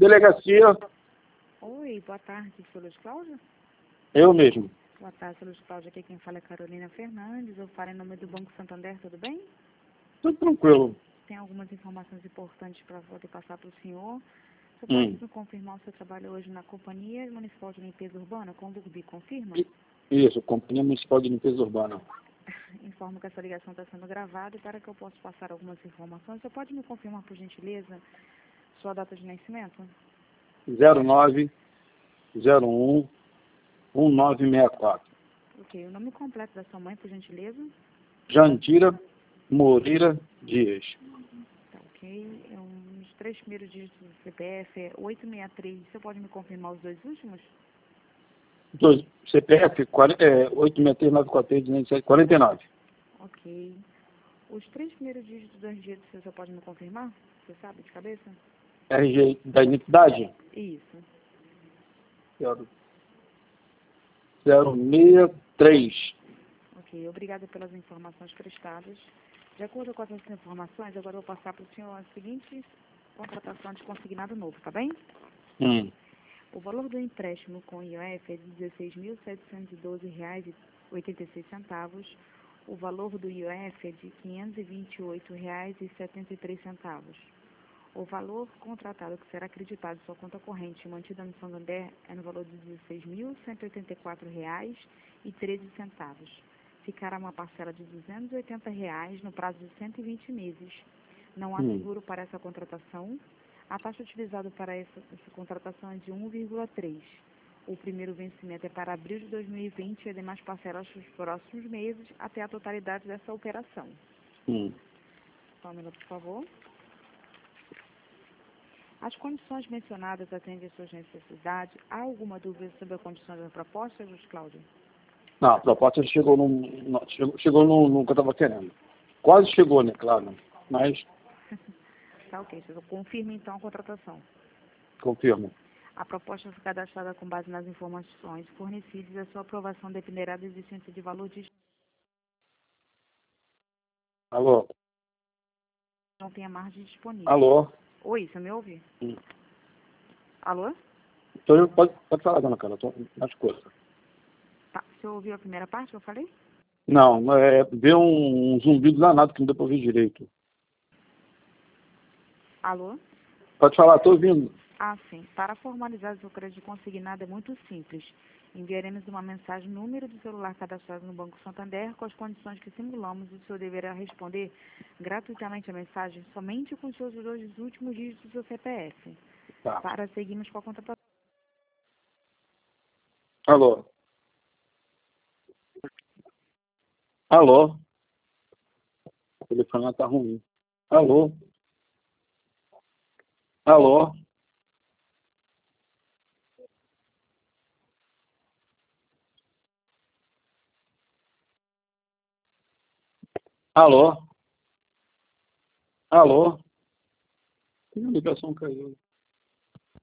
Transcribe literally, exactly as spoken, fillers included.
Delegacia, Oi, boa tarde, seu Luiz Cláudio. eu mesmo. Boa tarde, seu Luiz Cláudio. Aqui quem fala é Carolina Fernandes. Eu falo em nome do Banco Santander, tudo bem? Tudo tranquilo. Tem algumas informações importantes para poder passar para o senhor. Você Hum. pode me confirmar o seu trabalho hoje na Companhia Municipal de Limpeza Urbana, com o Durbi, confirma? I- Isso, Companhia Municipal de Limpeza Urbana. Informo que essa ligação está sendo gravada e para que eu possa passar algumas informações, você pode me confirmar, por gentileza, sua data de nascimento? zero nove zero um um nove seis quatro. Ok, o nome completo da sua mãe, por gentileza? Jandira Moreira Dias. Tá ok. É um, os três primeiros dígitos do C P F é oito seis três. Você pode me confirmar os dois últimos? Dois, C P F quarenta, é, oito seis três nove quatro três um sete quarenta e nove. Ok. Os três primeiros dígitos do R G do seu, você pode me confirmar? Você sabe de cabeça? R G da identidade? Isso. zero zero seis três. Ok. Obrigada pelas informações prestadas. De acordo com essas informações, agora eu vou passar para o senhor a seguinte contratação de consignado novo, tá bem? Hum. O valor do empréstimo com I O F é de dezesseis mil setecentos e doze reais e oitenta e seis centavos. O valor do I O F é de quinhentos e vinte e oito reais e setenta e três centavos. O valor contratado que será acreditado em sua conta corrente mantida no Santander é no valor de dezesseis mil cento e oitenta e quatro reais e treze centavos. Ficará uma parcela de duzentos e oitenta reais no prazo de cento e vinte meses. Não há Hum. seguro para essa contratação. A taxa utilizada para essa, essa contratação é de um vírgula três. O primeiro vencimento é para abril de dois mil e vinte e as demais parcelas nos próximos meses até a totalidade dessa operação. Hum. Só um minuto, por favor. As condições mencionadas atendem às suas necessidades. Há alguma dúvida sobre as condições da proposta, José Cláudio? Não, a proposta chegou no, no, chegou, chegou no, no que eu estava querendo. Quase chegou, né, claro. Mas, Tá ok, você confirma então a contratação. confirmo. A proposta foi cadastrada com base nas informações fornecidas e a sua aprovação dependerá da existência de valor de... Alô? Não tem a margem disponível. Alô? Oi, você me ouve? Hum. Alô? Então, eu- pode, pode falar, dona Carla, estou nas coisas. Tá, você ouviu a primeira parte que eu falei? Não, é, deu um, um zumbido danado que não deu para ouvir direito. Alô? Pode falar, estou ouvindo. Ah, sim. Para formalizar o seu crédito consignado é muito simples. Enviaremos uma mensagem no número do celular cadastrado no Banco Santander com as condições que simulamos e o senhor deverá responder gratuitamente a mensagem somente com os seus dois últimos dígitos do seu C P F. Tá. Para seguirmos com a contratação. Alô? Alô? O telefone está ruim. Alô? Alô? Alô? Alô? A ligação caiu.